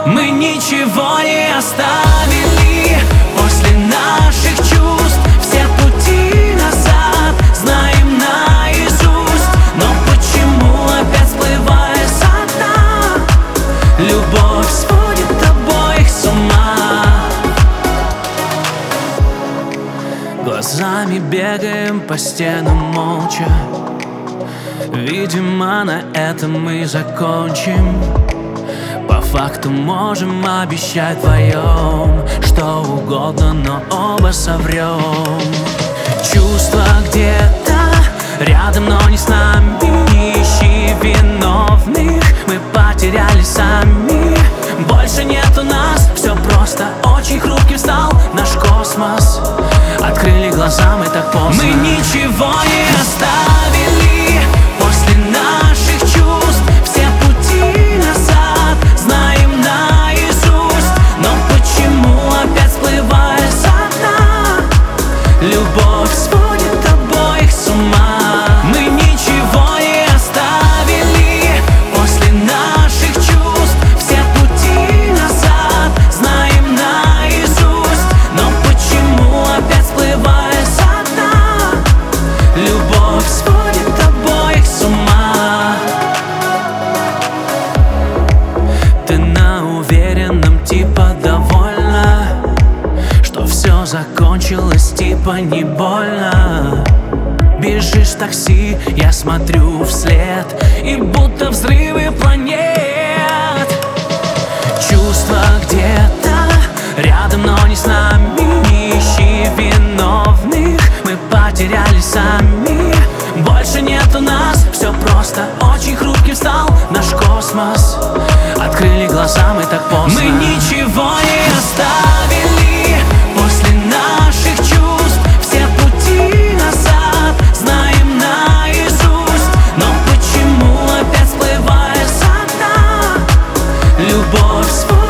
Мы ничего не оставили после наших чувств. Все пути назад знаем наизусть. Но почему опять всплывает со дна? Любовь сводит обоих с ума. Глазами бегаем по стенам молча. Видимо, на этом мы закончим. По факту можем обещать вдвоем что угодно, но оба соврем. Чувства где-то рядом, но не с нами. Не ищи виновных, мы потеряли сами. Больше нету нас, все просто очень хрупким стал наш космос. Открыли глаза, мы так поздно. Мы ничего не оставили после наших чувств. Все пути назад знаем наизусть. Но почему опять всплывает со дна? Любовь сводит обоих с ума. Мы ничего не оставили после наших чувств. Все пути назад знаем наизусть. Но почему опять всплывает со дна? Любовь сводит обоих с ума. Ты на уверенном типа довольна, что все закончилось типа не больно. Бежишь в такси, я смотрю вслед, и будто взрывы планет. Чувства где-то рядом, но не с нами. Не ищи виновных, мы потеряли сами. Больше нету нас, все просто очень хрупким стал наш космос. Открыли глаза, мы так поздно. Мы ничего не оставили после наших чувств. Все пути назад знаем наизусть. Но почему опять всплывает со дна? Любовь свой